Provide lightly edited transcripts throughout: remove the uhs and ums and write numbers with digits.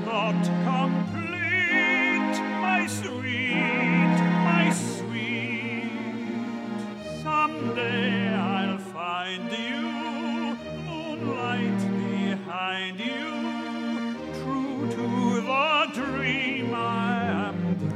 not complete, my sweet, my sweet. Someday I'll find you, moonlight behind you, true to the dream I am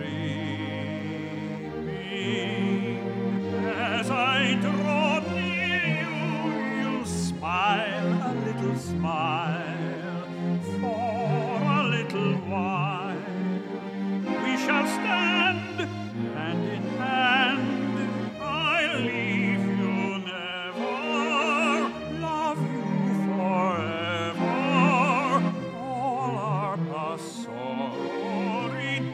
dreaming. As I draw near you, you'll smile a little smile for a little while. We shall stand hand in hand. I'll leave you never, love you forever. All our past sorrow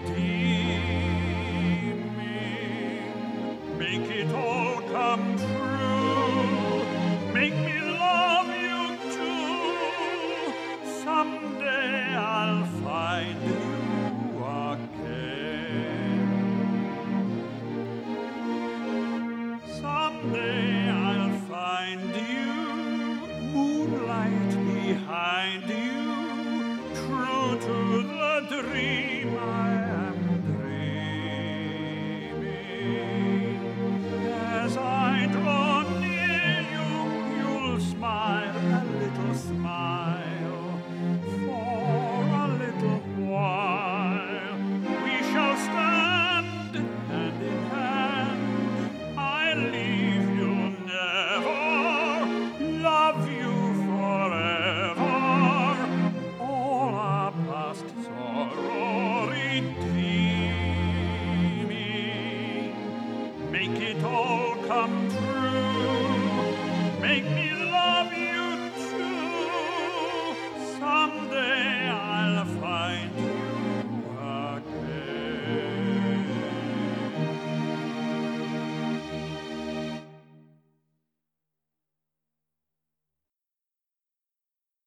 redeeming. Make it all come true. Make me love you too. Someday I'll find you again. Someday I'll find you, moonlight behind you, true to the dream I